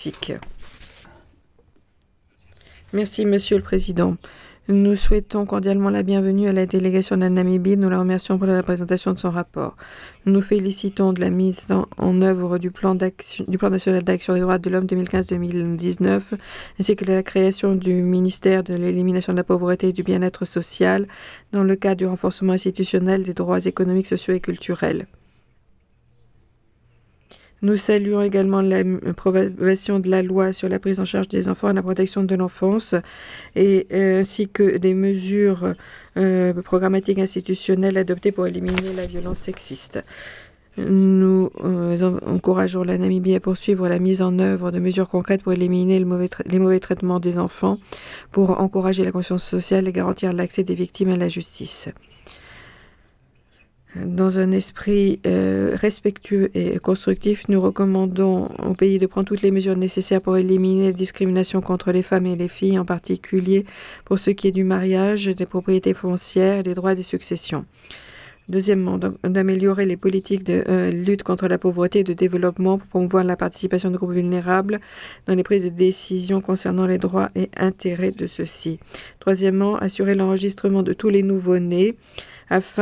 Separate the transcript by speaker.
Speaker 1: toxiques. Merci, Monsieur le Président. Nous souhaitons cordialement la bienvenue à la délégation de la Namibie. Nous la remercions pour la présentation de son rapport. Nous nous félicitons de la mise en œuvre du plan national d'action des droits de l'homme 2015-2019, ainsi que de la création du ministère de l'élimination de la pauvreté et du bien-être social dans le cadre du renforcement institutionnel des droits économiques, sociaux et culturels. Nous saluons également l'approbation de la loi sur la prise en charge des enfants et la protection de l'enfance, ainsi que des mesures programmatiques institutionnelles adoptées pour éliminer la violence sexiste. Nous encourageons la Namibie à poursuivre la mise en œuvre de mesures concrètes pour éliminer les mauvais traitements des enfants, pour encourager la conscience sociale et garantir l'accès des victimes à la justice. Dans un esprit respectueux et constructif, nous recommandons au pays de prendre toutes les mesures nécessaires pour éliminer les discriminations contre les femmes et les filles, en particulier pour ce qui est du mariage, des propriétés foncières et des droits des successions. Deuxièmement, d'améliorer les politiques de lutte contre la pauvreté et de développement pour promouvoir la participation de groupes vulnérables dans les prises de décision concernant les droits et intérêts de ceux-ci. Troisièmement, assurer l'enregistrement de tous les nouveau-nés afin